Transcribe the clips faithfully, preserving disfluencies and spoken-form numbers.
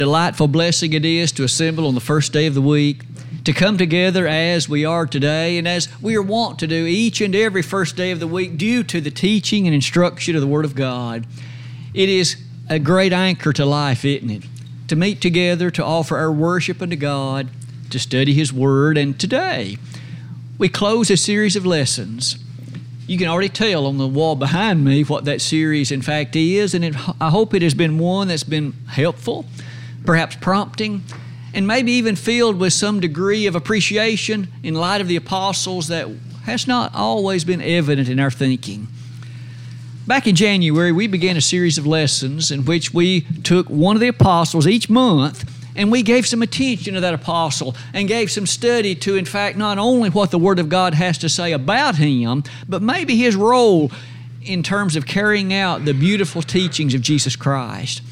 Delightful blessing it is to assemble on the first day of the week, to come together as we are today and as we are wont to do each and every first day of the week due to the teaching and instruction of the Word of God. It is a great anchor to life, isn't it? To meet together, to offer our worship unto God, to study His Word, and today we close a series of lessons. You can already tell on the wall behind me what that series in fact is, and it, I hope it has been one that's been helpful, perhaps prompting, and maybe even filled with some degree of appreciation in light of the apostles that has not always been evident in our thinking. Back in January, we began a series of lessons in which we took one of the apostles each month and we gave some attention to that apostle and gave some study to, in fact, not only what the Word of God has to say about him, but maybe his role in terms of carrying out the beautiful teachings of Jesus Christ.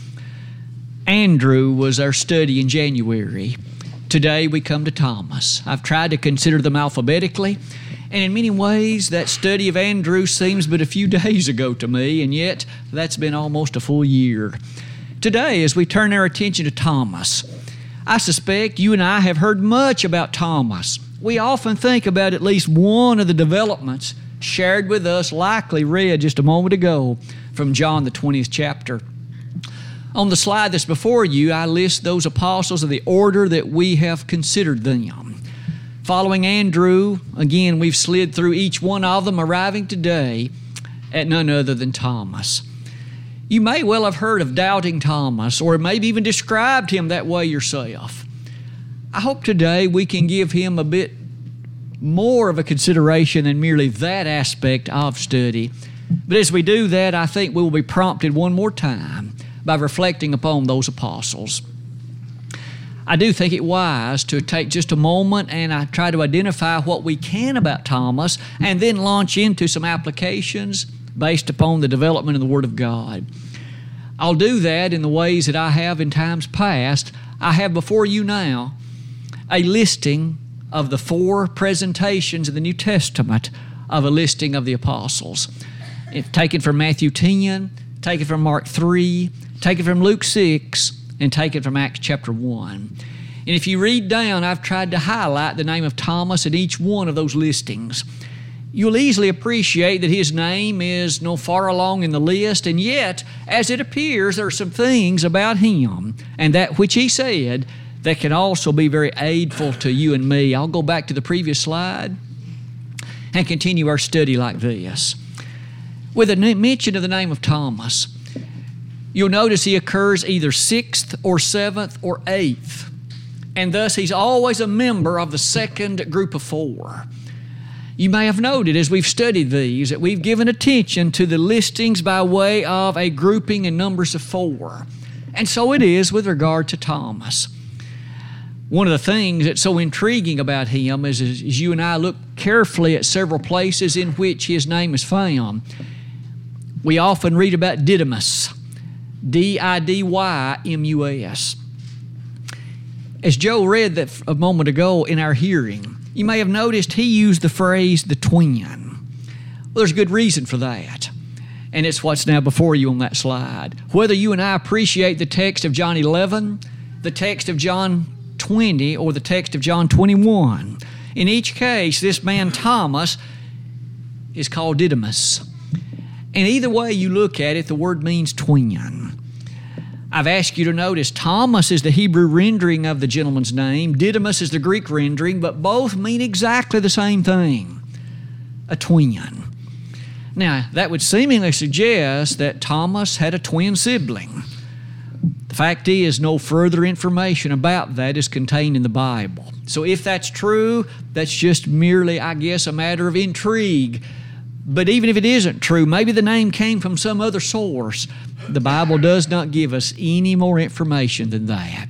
Andrew was our study in January. Today we come to Thomas. I've tried to consider them alphabetically, and in many ways that study of Andrew seems but a few days ago to me, and yet that's been almost a full year. Today, as we turn our attention to Thomas, I suspect you and I have heard much about Thomas. We often think about at least one of the developments shared with us, likely read just a moment ago from John the twentieth chapter. On the slide that's before you, I list those apostles in the order that we have considered them. Following Andrew, again, we've slid through each one of them, arriving today at none other than Thomas. You may well have heard of Doubting Thomas, or maybe even described him that way yourself. I hope today we can give him a bit more of a consideration than merely that aspect of study. But as we do that, I think we will be prompted one more time by reflecting upon those apostles. I do think it wise to take just a moment and I try to identify what we can about Thomas and then launch into some applications based upon the development of the Word of God. I'll do that in the ways that I have in times past. I have before you now a listing of the four presentations in the New Testament of a listing of the apostles. It's taken from Matthew ten, taken from Mark three, taken from Luke six, and taken from Acts chapter one. And if you read down, I've tried to highlight the name of Thomas in each one of those listings. You'll easily appreciate that his name is no far along in the list, and yet, as it appears, there are some things about him and that which he said that can also be very aidful to you and me. I'll go back to the previous slide and continue our study like this. With a mention of the name of Thomas, you'll notice he occurs either sixth or seventh or eighth, and thus he's always a member of the second group of four. You may have noted as we've studied these that we've given attention to the listings by way of a grouping in numbers of four. And so it is with regard to Thomas. One of the things that's so intriguing about him is as you and I look carefully at several places in which his name is found, we often read about Didymus, D I D Y M U S. As Joe read that a moment ago in our hearing, you may have noticed he used the phrase, the twin. Well, there's a good reason for that, and it's what's now before you on that slide. Whether you and I appreciate the text of John eleven, the text of John twenty, or the text of John twenty-one, in each case, this man Thomas is called Didymus. And either way you look at it, the word means twin. I've asked you to notice Thomas is the Hebrew rendering of the gentleman's name. Didymus is the Greek rendering, but both mean exactly the same thing, a twin. Now, that would seemingly suggest that Thomas had a twin sibling. The fact is, no further information about that is contained in the Bible. So if that's true, that's just merely, I guess, a matter of intrigue. But even if it isn't true, maybe the name came from some other source. The Bible does not give us any more information than that.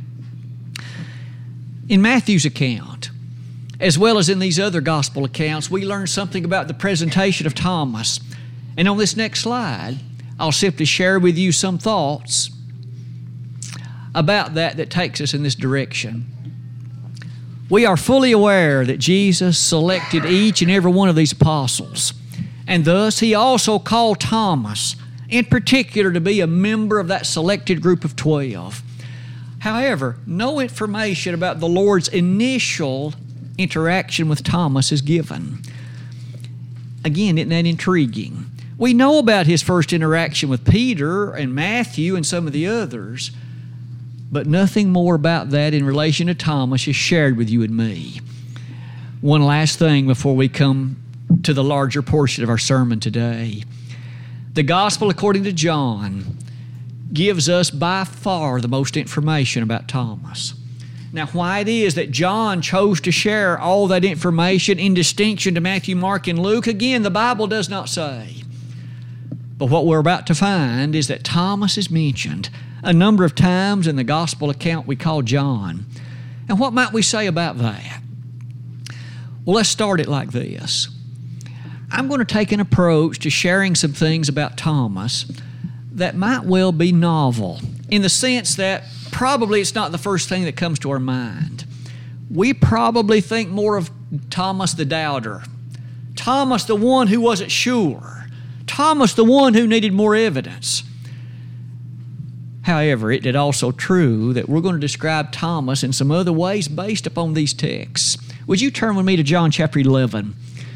In Matthew's account, as well as in these other gospel accounts, we learn something about the presentation of Thomas. And on this next slide, I'll simply share with you some thoughts about that that takes us in this direction. We are fully aware that Jesus selected each and every one of these apostles. And thus, He also called Thomas, in particular, to be a member of that selected group of twelve. However, no information about the Lord's initial interaction with Thomas is given. Again, isn't that intriguing? We know about his first interaction with Peter and Matthew and some of the others, but nothing more about that in relation to Thomas is shared with you and me. One last thing before we come to the larger portion of our sermon today. The Gospel according to John gives us by far the most information about Thomas. Now, why it is that John chose to share all that information in distinction to Matthew, Mark, and Luke, again, the Bible does not say. But what we're about to find is that Thomas is mentioned a number of times in the Gospel account we call John. And what might we say about that? Well, let's start it like this. I'm going to take an approach to sharing some things about Thomas that might well be novel, in the sense that probably it's not the first thing that comes to our mind. We probably think more of Thomas the doubter, Thomas the one who wasn't sure, Thomas the one who needed more evidence. However, it is also true that we're going to describe Thomas in some other ways based upon these texts. Would you turn with me to John chapter eleven?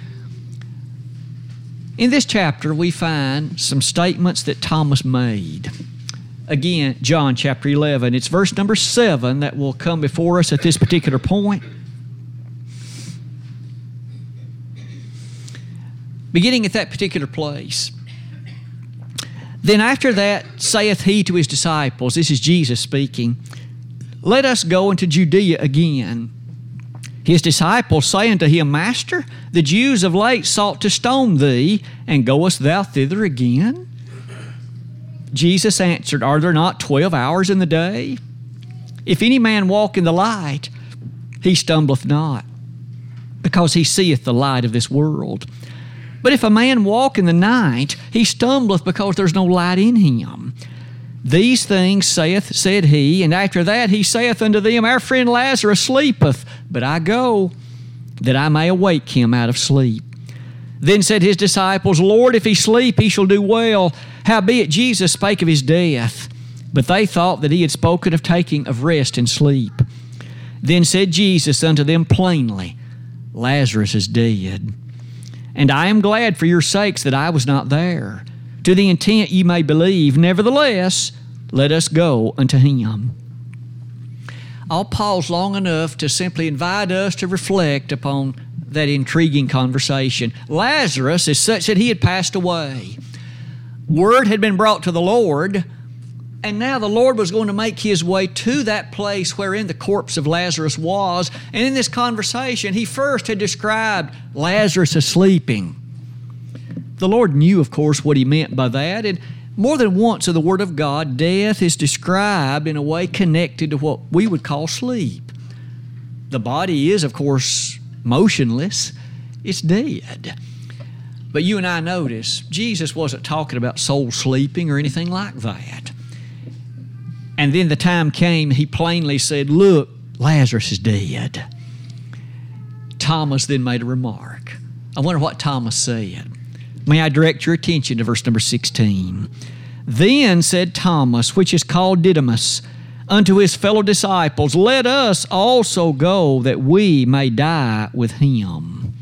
In this chapter, we find some statements that Thomas made. Again, John chapter eleven. It's verse number seven that will come before us at this particular point. Beginning at that particular place. Then after that saith he to his disciples, this is Jesus speaking, let us go into Judea again. His disciples say unto him, Master, the Jews of late sought to stone thee, and goest thou thither again? Jesus answered, Are there not twelve hours in the day? If any man walk in the light, he stumbleth not, because he seeth the light of this world. But if a man walk in the night, he stumbleth, because there's no light in him. These things saith, said he, and after that he saith unto them, Our friend Lazarus sleepeth, but I go, that I may awake him out of sleep. Then said his disciples, Lord, if he sleep, he shall do well. Howbeit Jesus spake of his death, but they thought that he had spoken of taking of rest and sleep. Then said Jesus unto them plainly, Lazarus is dead, and I am glad for your sakes that I was not there, to the intent ye may believe. Nevertheless, let us go unto him. I'll pause long enough to simply invite us to reflect upon that intriguing conversation. Lazarus is such that he had passed away. Word had been brought to the Lord, and now the Lord was going to make his way to that place wherein the corpse of Lazarus was. And in this conversation, he first had described Lazarus as sleeping. The Lord knew, of course, what he meant by that, and more than once in the Word of God, death is described in a way connected to what we would call sleep. The body is, of course, motionless. It's dead. But you and I notice, Jesus wasn't talking about soul sleeping or anything like that. And then the time came, he plainly said, Look, Lazarus is dead. Thomas then made a remark. I wonder what Thomas said. May I direct your attention to verse number sixteen. Then said Thomas, which is called Didymus, unto his fellow disciples, Let us also go, that we may die with him.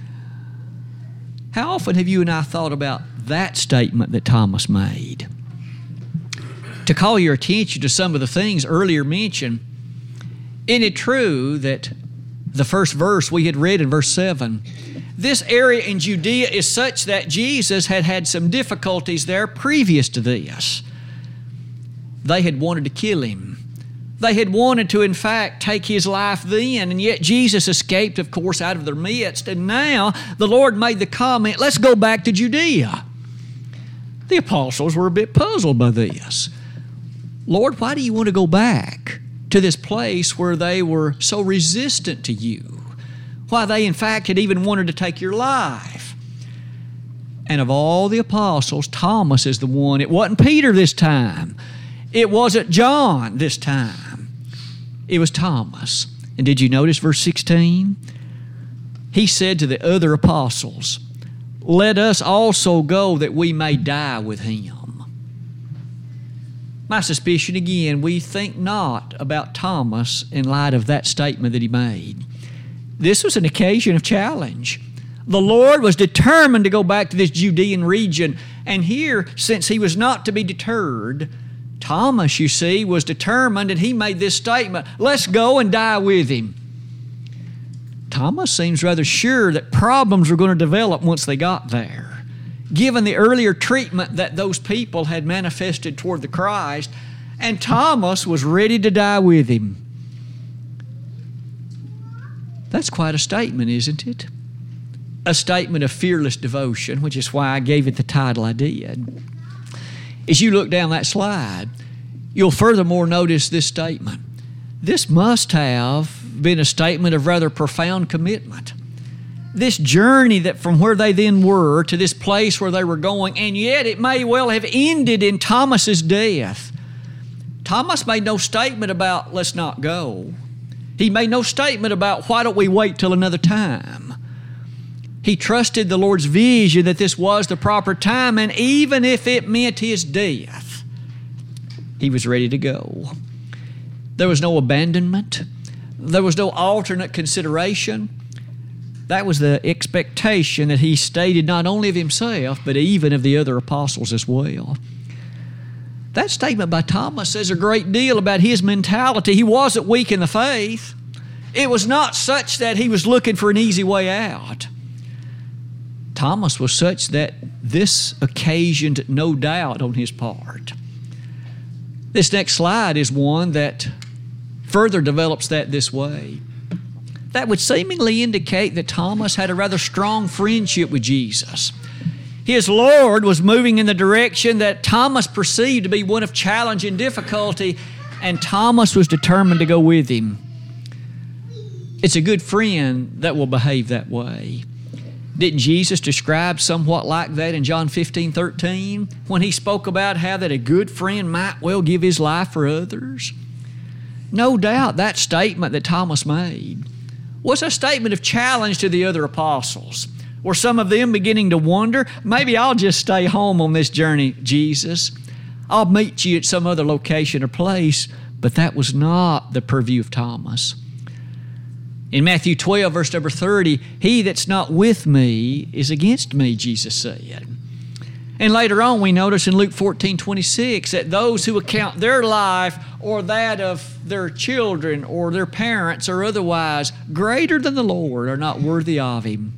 How often have you and I thought about that statement that Thomas made? To call your attention to some of the things earlier mentioned, isn't it true that the first verse we had read in verse seven, this area in Judea is such that Jesus had had some difficulties there previous to this. They had wanted to kill him. They had wanted to, in fact, take his life then, and yet Jesus escaped, of course, out of their midst. And now the Lord made the comment, let's go back to Judea. The apostles were a bit puzzled by this. Lord, why do you want to go back to this place where they were so resistant to you? Why they, in fact, had even wanted to take your life. And of all the apostles, Thomas is the one. It wasn't Peter this time. It wasn't John this time. It was Thomas. And did you notice verse sixteen? He said to the other apostles, Let us also go, that we may die with him. My suspicion again, we think not about Thomas in light of that statement that he made. This was an occasion of challenge. The Lord was determined to go back to this Judean region. And here, since he was not to be deterred, Thomas, you see, was determined, and he made this statement, let's go and die with him. Thomas seems rather sure that problems were going to develop once they got there. Given the earlier treatment that those people had manifested toward the Christ, and Thomas was ready to die with him. That's quite a statement, isn't it? A statement of fearless devotion, which is why I gave it the title I did. As you look down that slide, you'll furthermore notice this statement. This must have been a statement of rather profound commitment. This journey that from where they then were to this place where they were going, and yet it may well have ended in Thomas's death. Thomas made no statement about let's not go. He made no statement about why don't we wait till another time. He trusted the Lord's vision that this was the proper time, and even if it meant his death, he was ready to go. There was no abandonment. There was no alternate consideration. That was the expectation that he stated not only of himself, but even of the other apostles as well. That statement by Thomas says a great deal about his mentality. He wasn't weak in the faith. It was not such that he was looking for an easy way out. Thomas was such that this occasioned no doubt on his part. This next slide is one that further develops that this way. That would seemingly indicate that Thomas had a rather strong friendship with Jesus. His Lord was moving in the direction that Thomas perceived to be one of challenge and difficulty, and Thomas was determined to go with him. It's a good friend that will behave that way. Didn't Jesus describe somewhat like that in John fifteen thirteen when he spoke about how that a good friend might well give his life for others? No doubt that statement that Thomas made was a statement of challenge to the other apostles. Were some of them beginning to wonder, maybe I'll just stay home on this journey, Jesus. I'll meet you at some other location or place. But that was not the purview of Thomas. In Matthew twelve, verse number thirty, he that's not with me is against me, Jesus said. And later on we notice in Luke fourteen twenty-six that those who account their life or that of their children or their parents or otherwise greater than the Lord are not worthy of Him.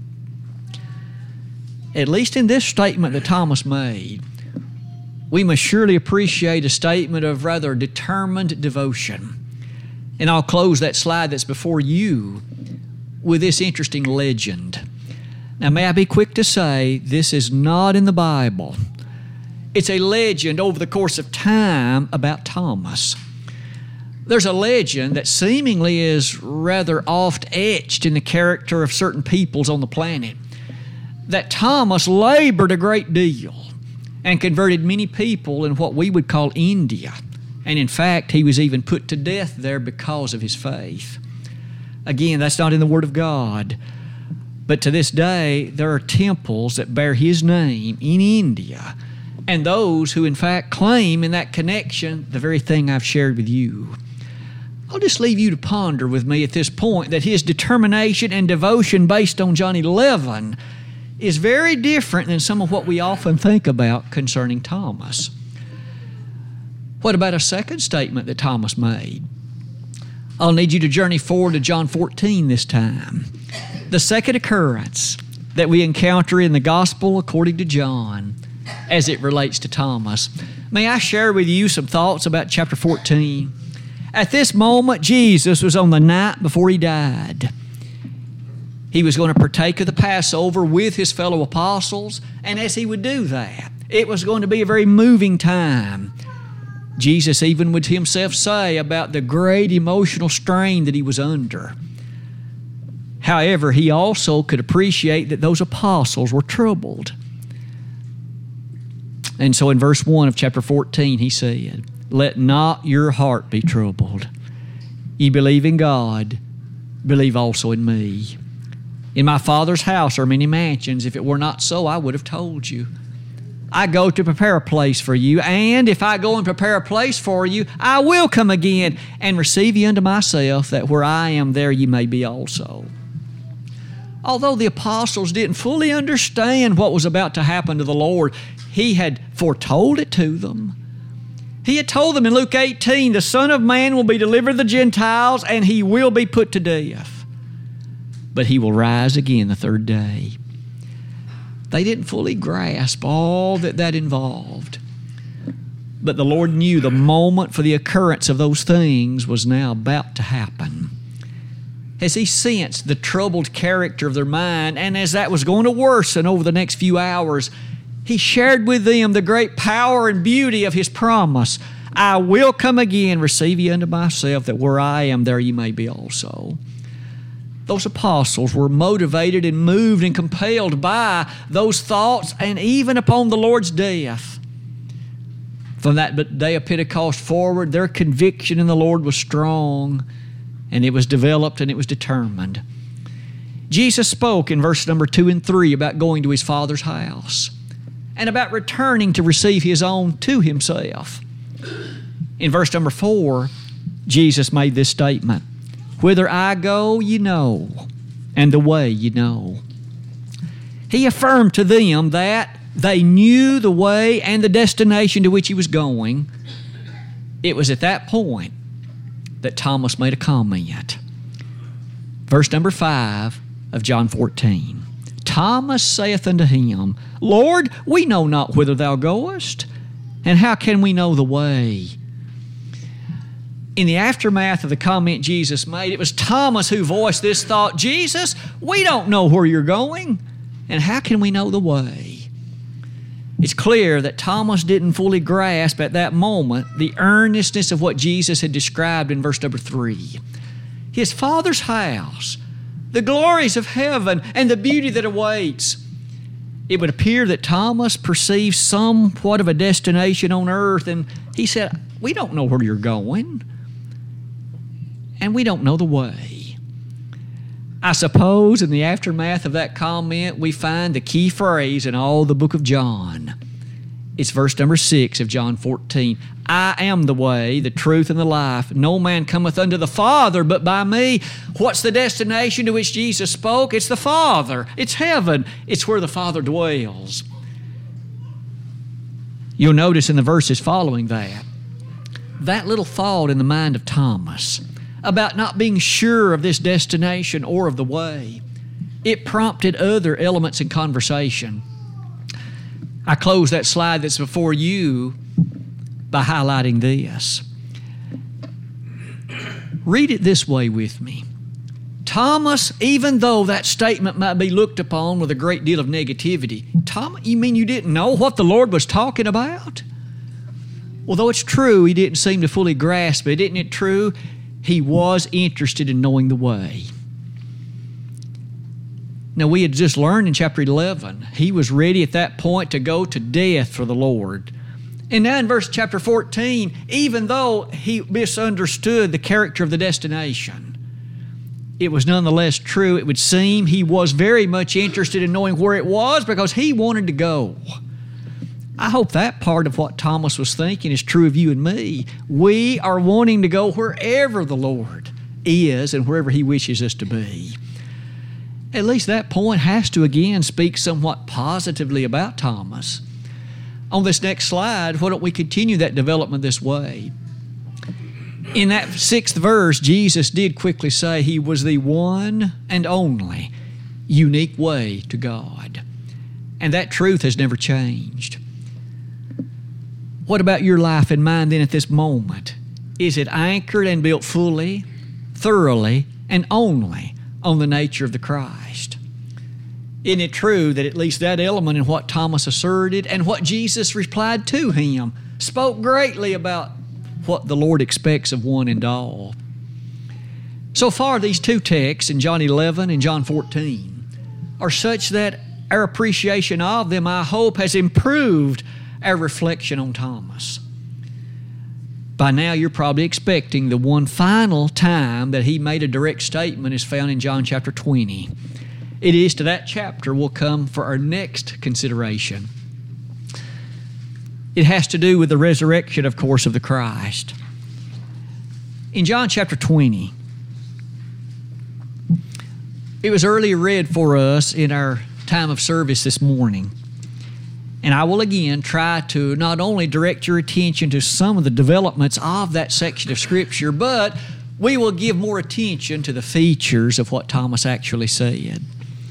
At least in this statement that Thomas made, we must surely appreciate a statement of rather determined devotion. And I'll close that slide that's before you with this interesting legend. Now, may I be quick to say, this is not in the Bible. It's a legend over the course of time about Thomas. There's a legend that seemingly is rather oft etched in the character of certain peoples on the planet, that Thomas labored a great deal and converted many people in what we would call India. And in fact, he was even put to death there because of his faith. Again, that's not in the Word of God. But to this day, there are temples that bear his name in India, and those who in fact claim in that connection the very thing I've shared with you. I'll just leave you to ponder with me at this point that his determination and devotion based on John eleven is very different than some of what we often think about concerning Thomas. What about a second statement that Thomas made? I'll need you to journey forward to John fourteen this time. The second occurrence that we encounter in the Gospel according to John as it relates to Thomas. May I share with you some thoughts about chapter fourteen? At this moment, Jesus was on the night before He died. He was going to partake of the Passover with His fellow apostles, and as He would do that, it was going to be a very moving time. Jesus even would Himself say about the great emotional strain that He was under. However, He also could appreciate that those apostles were troubled. And so in verse one of chapter fourteen, He said, "Let not your heart be troubled. Ye believe in God, believe also in me. In my Father's house are many mansions. If it were not so, I would have told you." I go to prepare a place for you, and if I go and prepare a place for you, I will come again and receive you unto myself, that where I am, there you may be also. Although the apostles didn't fully understand what was about to happen to the Lord, He had foretold it to them. He had told them in Luke eighteen, the Son of Man will be delivered to the Gentiles, and He will be put to death. But He will rise again the third day. They didn't fully grasp all that that involved. But the Lord knew the moment for the occurrence of those things was now about to happen. As He sensed the troubled character of their mind, and as that was going to worsen over the next few hours, He shared with them the great power and beauty of His promise. I will come again, receive you unto myself, that where I am, there you may be also. Those apostles were motivated and moved and compelled by those thoughts, and even upon the Lord's death. From that day of Pentecost forward, their conviction in the Lord was strong, and it was developed and it was determined. Jesus spoke in verse number two and three about going to His Father's house and about returning to receive His own to Himself. In verse number four, Jesus made this statement, whither I go, you know, and the way you know. He affirmed to them that they knew the way and the destination to which He was going. It was at that point that Thomas made a comment. Verse number five of John fourteen. Thomas saith unto Him, Lord, we know not whither Thou goest, and how can we know the way? In the aftermath of the comment Jesus made, it was Thomas who voiced this thought, Jesus, we don't know where You're going, and how can we know the way? It's clear that Thomas didn't fully grasp at that moment the earnestness of what Jesus had described in verse number three. His Father's house, the glories of heaven, and the beauty that awaits. It would appear that Thomas perceived somewhat of a destination on earth, and he said, we don't know where You're going, and we don't know the way. I suppose in the aftermath of that comment, we find the key phrase in all the book of John. It's verse number six of John fourteen. I am the way, the truth, and the life. No man cometh unto the Father but by me. What's the destination to which Jesus spoke? It's the Father. It's heaven. It's where the Father dwells. You'll notice in the verses following that, that little thought in the mind of Thomas about not being sure of this destination or of the way, it prompted other elements in conversation. I close that slide that's before you by highlighting this. Read it this way with me. Thomas, even though that statement might be looked upon with a great deal of negativity, Thomas, you mean you didn't know what the Lord was talking about? Well, though it's true, he didn't seem to fully grasp it. Isn't it true? He was interested in knowing the way. Now, we had just learned in chapter eleven, he was ready at that point to go to death for the Lord. And now in verse chapter fourteen, even though he misunderstood the character of the destination, it was nonetheless true. It would seem he was very much interested in knowing where it was because he wanted to go. I hope that part of what Thomas was thinking is true of you and me. We are wanting to go wherever the Lord is and wherever He wishes us to be. At least that point has to again speak somewhat positively about Thomas. On this next slide, why don't we continue that development this way? In that sixth verse, Jesus did quickly say He was the one and only unique way to God. And that truth has never changed. What about your life and mine then at this moment? Is it anchored and built fully, thoroughly, and only on the nature of the Christ? Isn't it true that at least that element in what Thomas asserted and what Jesus replied to him spoke greatly about what the Lord expects of one and all? So far, these two texts in John eleven and John fourteen are such that our appreciation of them, I hope, has improved our reflection on Thomas. By now, you're probably expecting the one final time that he made a direct statement is found in John chapter twenty. It is to that chapter we'll come for our next consideration. It has to do with the resurrection, of course, of the Christ. In John chapter twenty, it was earlier read for us in our time of service this morning. And I will again try to not only direct your attention to some of the developments of that section of Scripture, but we will give more attention to the features of what Thomas actually said.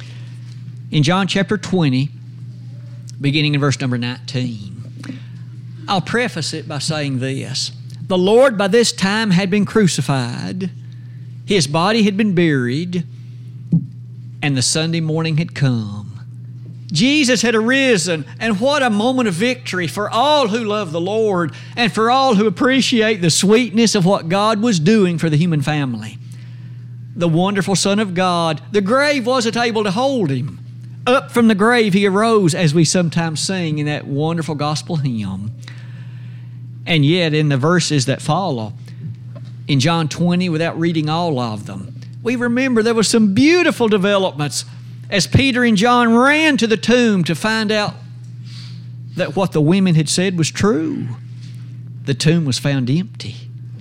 In John chapter twenty, beginning in verse number nineteen, I'll preface it by saying this. The Lord by this time had been crucified, His body had been buried, and the Sunday morning had come. Jesus had arisen, and what a moment of victory for all who love the Lord and for all who appreciate the sweetness of what God was doing for the human family. The wonderful Son of God, the grave wasn't able to hold Him. Up from the grave He arose, as we sometimes sing in that wonderful gospel hymn. And yet in the verses that follow, in John twenty, without reading all of them, we remember there were some beautiful developments as Peter and John ran to the tomb to find out that what the women had said was true. The tomb was found empty.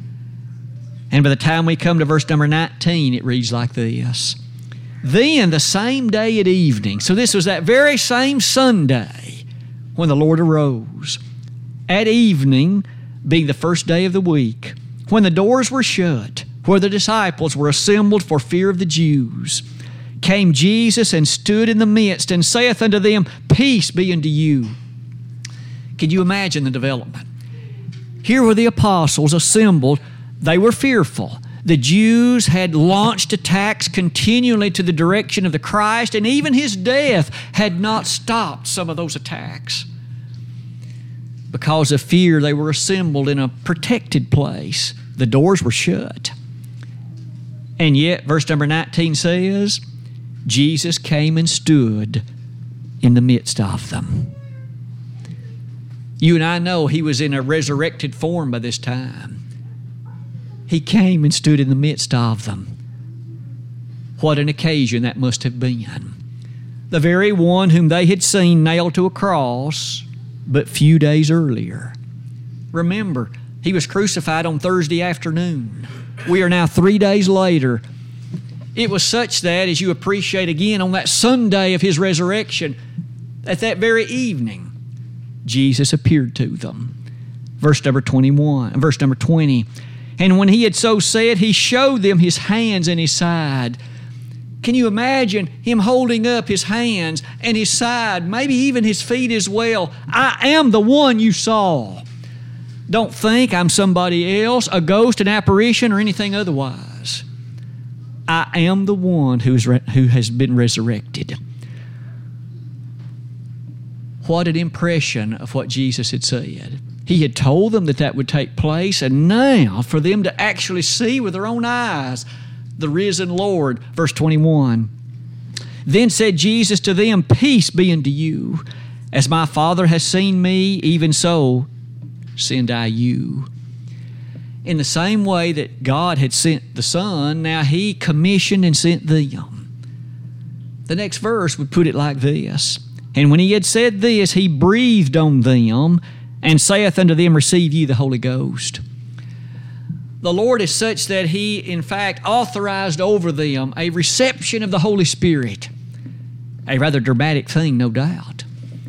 And by the time we come to verse number nineteen, it reads like this. Then the same day at evening, so this was that very same Sunday when the Lord arose, at evening, being the first day of the week, when the doors were shut, where the disciples were assembled for fear of the Jews, came Jesus and stood in the midst and saith unto them, Peace be unto you. Can you imagine the development? Here were the apostles assembled. They were fearful. The Jews had launched attacks continually to the direction of the Christ, and even His death had not stopped some of those attacks. Because of fear, they were assembled in a protected place. The doors were shut. And yet, verse number nineteen says, Jesus came and stood in the midst of them. You and I know He was in a resurrected form by this time. He came and stood in the midst of them. What an occasion that must have been. The very one whom they had seen nailed to a cross but few days earlier. Remember, He was crucified on Thursday afternoon. We are now three days later. It was such that, as you appreciate again, on that Sunday of His resurrection, at that very evening, Jesus appeared to them. Verse number twenty-one, verse number twenty. And when He had so said, He showed them His hands and His side. Can you imagine Him holding up His hands and His side, maybe even His feet as well? I am the one you saw. Don't think I'm somebody else, a ghost, an apparition, or anything otherwise. I am the one who's re- who has been resurrected. What an impression of what Jesus had said. He had told them that that would take place, and now for them to actually see with their own eyes the risen Lord. Verse twenty-one. Then said Jesus to them, Peace be unto you. As my Father has seen me, even so send I you. In the same way that God had sent the Son, now He commissioned and sent them. The next verse would put it like this. And when He had said this, He breathed on them and saith unto them, Receive ye the Holy Ghost. The Lord is such that He, in fact, authorized over them a reception of the Holy Spirit. A rather dramatic thing, no doubt.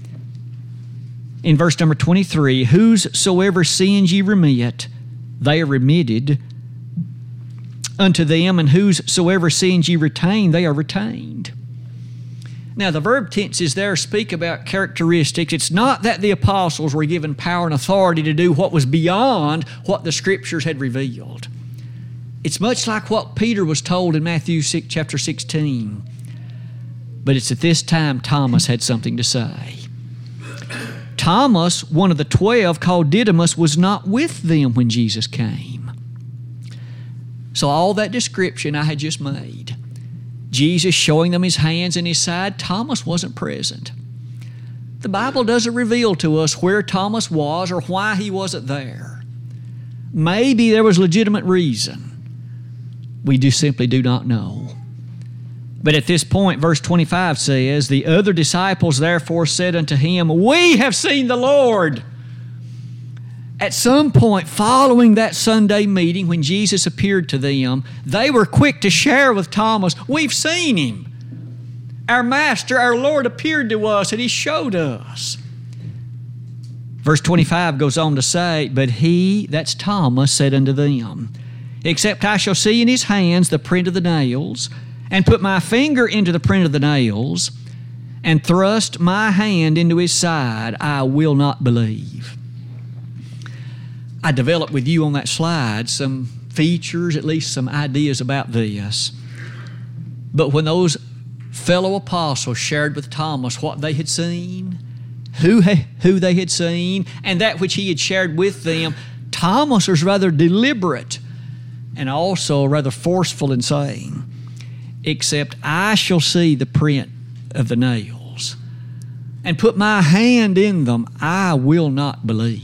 In verse number twenty-three, Whosoever sins ye remit, they are remitted unto them, and whosoever sins ye retain, they are retained. Now, the verb tenses there speak about characteristics. It's not that the apostles were given power and authority to do what was beyond what the Scriptures had revealed. It's much like what Peter was told in Matthew six, chapter sixteen. But it's at this time Thomas had something to say. Thomas, one of the twelve, called Didymus, was not with them when Jesus came. So all that description I had just made, Jesus showing them His hands and His side, Thomas wasn't present. The Bible doesn't reveal to us where Thomas was or why he wasn't there. Maybe there was legitimate reason. We do simply do not know. But at this point, verse twenty-five says, The other disciples therefore said unto Him, We have seen the Lord. At some point following that Sunday meeting when Jesus appeared to them, they were quick to share with Thomas, we've seen him. Our Master, our Lord appeared to us and he showed us. Verse twenty-five goes on to say, but he, that's Thomas, said unto them, except I shall see in his hands the print of the nails, and put my finger into the print of the nails, and thrust my hand into his side, I will not believe. I developed with you on that slide some features, at least some ideas about this. But when those fellow apostles shared with Thomas what they had seen, who, who they had seen, and that which he had shared with them, Thomas was rather deliberate and also rather forceful in saying, except I shall see the print of the nails and put my hand in them, I will not believe.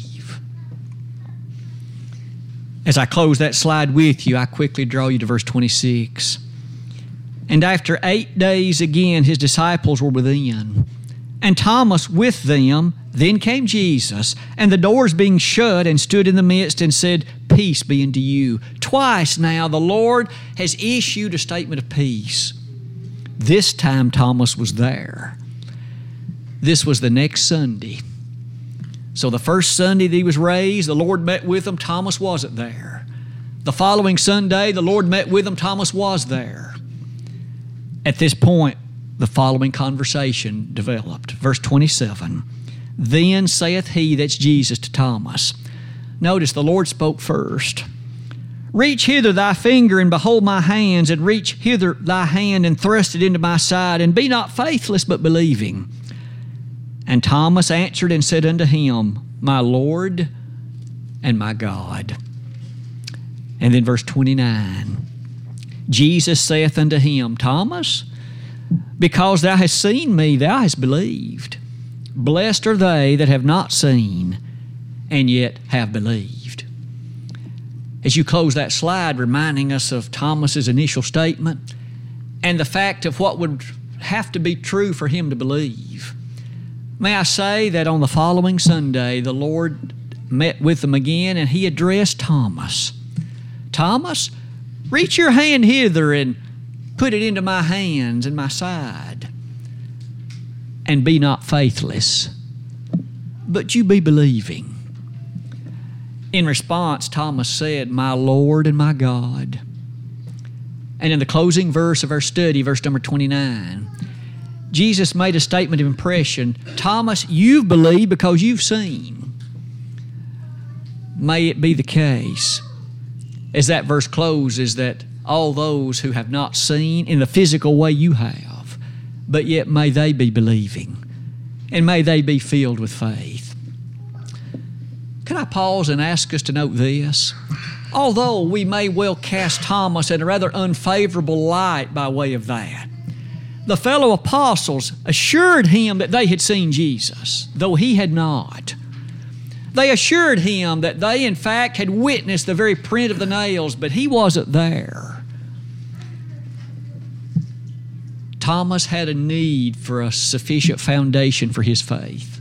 As I close that slide with you, I quickly draw you to verse twenty-six. And after eight days again, his disciples were within, and Thomas with them. Then came Jesus, and the doors being shut, and stood in the midst, and said, peace be unto you. Twice now the Lord has issued a statement of peace. This time Thomas was there. This was the next Sunday. So the first Sunday that he was raised, the Lord met with him. Thomas wasn't there. The following Sunday, the Lord met with him. Thomas was there. At this point, the following conversation developed. Verse twenty-seven, then saith he, that's Jesus, to Thomas. Notice the Lord spoke first. Reach hither thy finger and behold my hands, and reach hither thy hand and thrust it into my side, and be not faithless but believing. And Thomas answered and said unto him, my Lord and my God. And then verse twenty-nine, Jesus saith unto him, Thomas, because thou hast seen me, thou hast believed. Blessed are they that have not seen, and yet have believed. As you close that slide, reminding us of Thomas's initial statement and the fact of what would have to be true for him to believe, may I say that on the following Sunday, the Lord met with them again, and he addressed Thomas. Thomas, reach your hand hither and put it into my hands and my side, and be not faithless, but you be believing. In response, Thomas said, my Lord and my God. And in the closing verse of our study, verse number twenty-nine, Jesus made a statement of impression. Thomas, you've believed because you've seen. May it be the case, as that verse closes, that all those who have not seen in the physical way you have, but yet may they be believing, and may they be filled with faith. Can I pause and ask us to note this? Although we may well cast Thomas in a rather unfavorable light by way of that, the fellow apostles assured him that they had seen Jesus, though he had not. They assured him that they, in fact, had witnessed the very print of the nails, but he wasn't there. Thomas had a need for a sufficient foundation for his faith.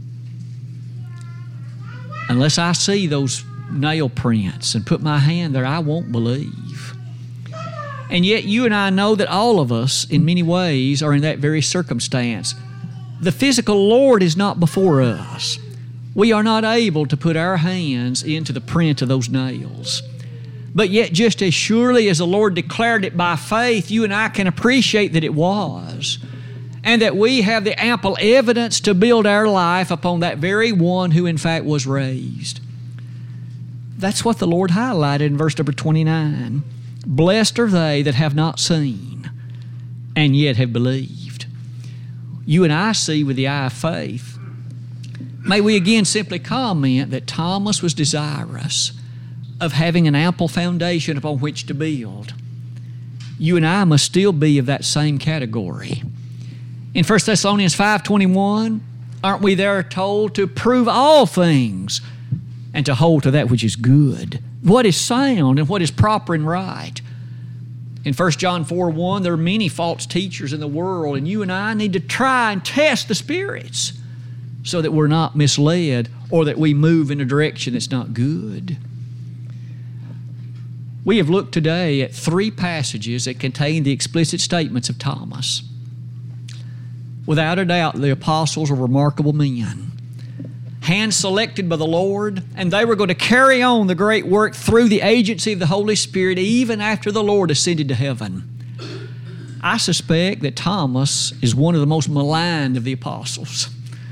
Unless I see those nail prints and put my hand there, I won't believe. And yet you and I know that all of us, in many ways, are in that very circumstance. The physical Lord is not before us. We are not able to put our hands into the print of those nails. But yet, just as surely as the Lord declared it by faith, you and I can appreciate that it was, and that we have the ample evidence to build our life upon that very one who in fact was raised. That's what the Lord highlighted in verse number twenty-nine. Blessed are they that have not seen, and yet have believed. You and I see with the eye of faith. May we again simply comment that Thomas was desirous of having an ample foundation upon which to build. You and I must still be of that same category. In First Thessalonians five twenty-one, aren't we there told to prove all things and to hold to that which is good, what is sound and what is proper and right? In First John four one, there are many false teachers in the world, and you and I need to try and test the spirits so that we're not misled or that we move in a direction that's not good. We have looked today at three passages that contain the explicit statements of Thomas. Without a doubt, the apostles are remarkable men, hand-selected by the Lord, and they were going to carry on the great work through the agency of the Holy Spirit even after the Lord ascended to heaven. I suspect that Thomas is one of the most maligned of the apostles.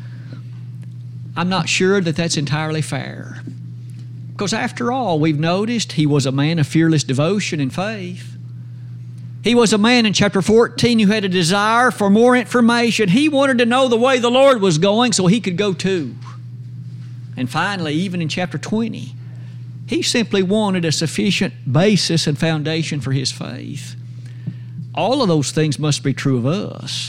I'm not sure that that's entirely fair, because after all, we've noticed he was a man of fearless devotion and faith. He was a man in chapter fourteen who had a desire for more information. He wanted to know the way the Lord was going so he could go too. And finally, even in chapter twenty, he simply wanted a sufficient basis and foundation for his faith. All of those things must be true of us.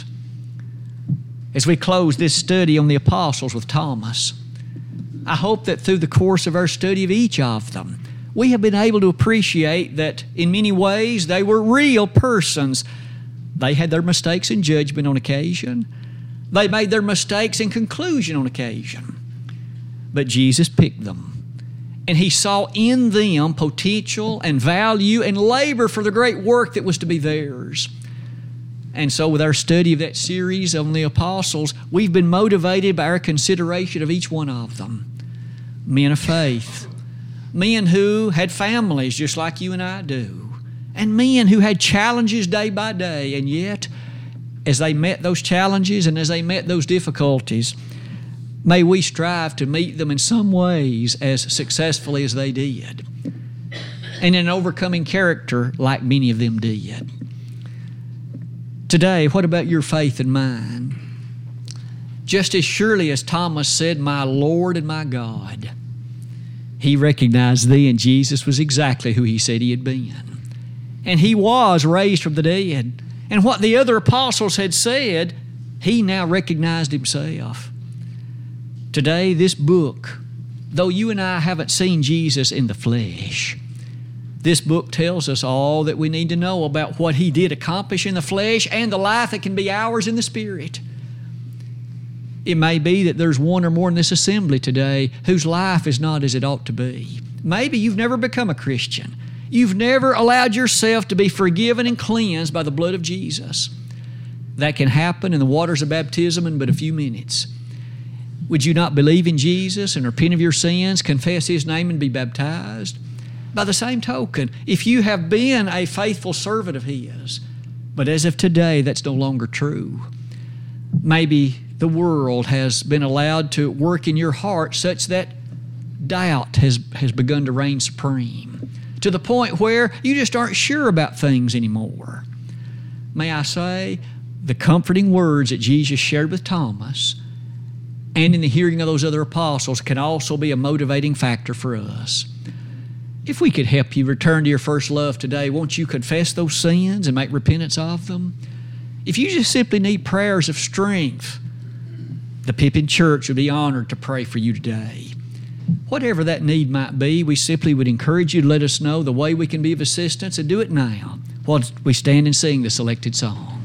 As we close this study on the apostles with Thomas, I hope that through the course of our study of each of them, we have been able to appreciate that in many ways they were real persons. They had their mistakes in judgment on occasion. They made their mistakes in conclusion on occasion. But Jesus picked them, and He saw in them potential and value and labor for the great work that was to be theirs. And so with our study of that series on the apostles, we've been motivated by our consideration of each one of them. Men of faith, men who had families just like you and I do, and men who had challenges day by day, and yet as they met those challenges and as they met those difficulties, may we strive to meet them in some ways as successfully as they did, and in overcoming character like many of them did. Today, what about your faith and mine? Just as surely as Thomas said, "My Lord and my God," he recognized then Jesus was exactly who he said he had been. And he was raised from the dead. And what the other apostles had said, he now recognized himself. Today, this book, though you and I haven't seen Jesus in the flesh, this book tells us all that we need to know about what He did accomplish in the flesh and the life that can be ours in the Spirit. It may be that there's one or more in this assembly today whose life is not as it ought to be. Maybe you've never become a Christian. You've never allowed yourself to be forgiven and cleansed by the blood of Jesus. That can happen in the waters of baptism in but a few minutes. Would you not believe in Jesus and repent of your sins, confess His name, and be baptized? By the same token, if you have been a faithful servant of His, but as of today that's no longer true, maybe the world has been allowed to work in your heart such that doubt has, has begun to reign supreme, to the point where you just aren't sure about things anymore. May I say, the comforting words that Jesus shared with Thomas and in the hearing of those other apostles can also be a motivating factor for us. If we could help you return to your first love today, won't you confess those sins and make repentance of them? If you just simply need prayers of strength, the Pippin Church would be honored to pray for you today. Whatever that need might be, we simply would encourage you to let us know the way we can be of assistance, and do it now while we stand and sing the selected song.